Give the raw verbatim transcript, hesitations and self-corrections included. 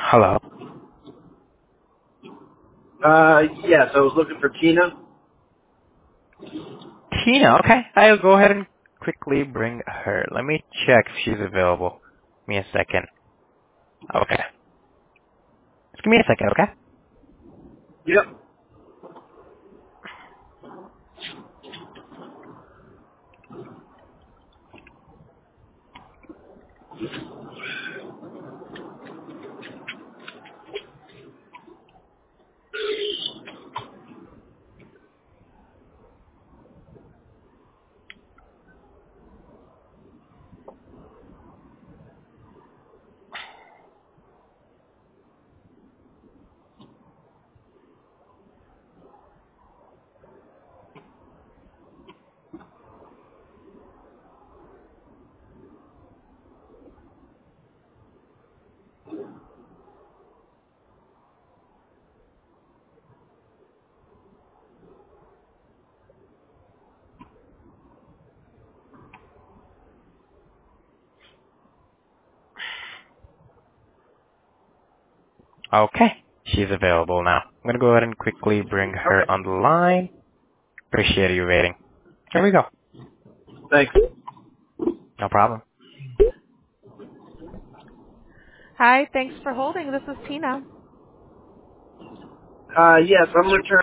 Hello. Uh, yes, I was looking for Tina. Tina, okay. I'll go ahead and quickly bring her. Let me check if she's available. Give me a second. Okay. Just give me a second, okay? Yep. Okay. She's available now. I'm going to go ahead and quickly bring her Okay. on the line. Appreciate you waiting. Here we go. Thanks. No problem. Hi, thanks for holding. This is Tina. Uh, yes, I'm returning.